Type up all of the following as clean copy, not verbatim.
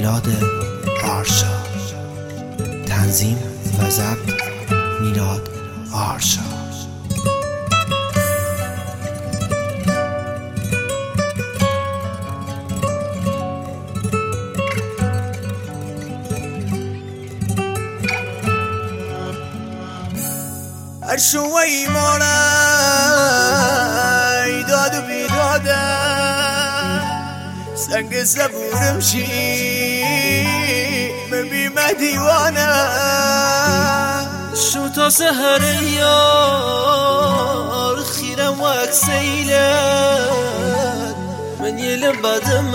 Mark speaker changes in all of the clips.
Speaker 1: میلاد آرشا. تنظیم و ضبط میلاد آرشا.
Speaker 2: هر شوی مانای داد و بیداده سنگ صبورم شی ببیمه دیوانه
Speaker 3: شو تا سهر یار خیرم وک سیلت من یل بدم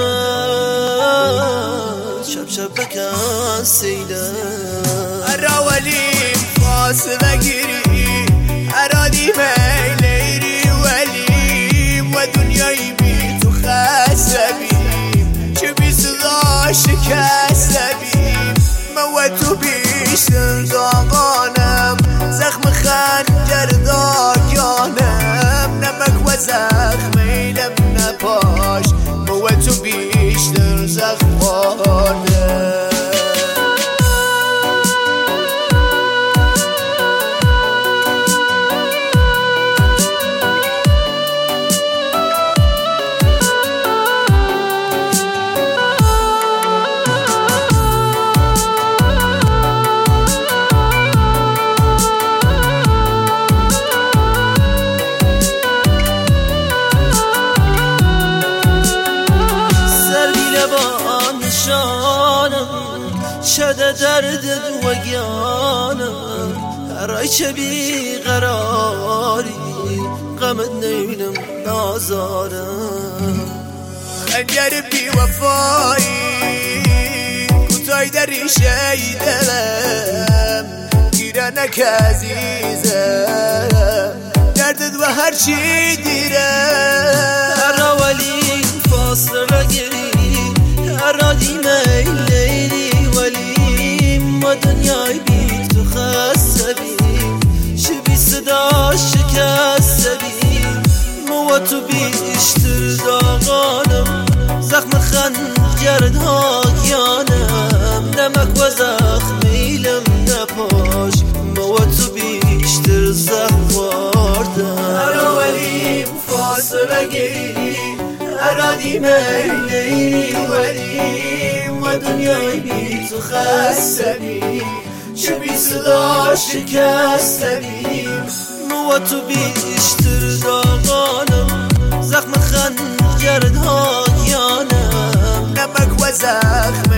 Speaker 3: شب شب بکن سیلت
Speaker 2: اراولیم فاصله گیری ارادی میلیری ولیم و دنیایی بی تو خسبیم چه بی صدا شکستبیم و تو بیشتر داغانم زخم خنجر داگانم نمک و زخم ایلم نپاش و تو بیشتر زخم خوردم
Speaker 3: شده درد دوگیانم هرای چه بیقراری غمت نینم نازارم
Speaker 2: خنجر بی وفایی کوتای در ریشه دلم گیرنک عزیزم دردت و هر چی دیرم
Speaker 3: هر ولی فاصله گیری هر میلی ولیم و دنیای بی تو خسبیم چه بی صدا شکستبیم و تو بیشتر داغانم زخم خنجر داگیانم نمک و زخم ایلم نپاش و تو بیشتر زخم خوردم
Speaker 2: هر ولیم فاصله گیری ارادی میلی ولیم و دنیای بی تو خستبیم چه بی صدا شکستبیم
Speaker 3: و تو بیشتر داغانم زخم خنجر داگیانم
Speaker 2: نمک و زخم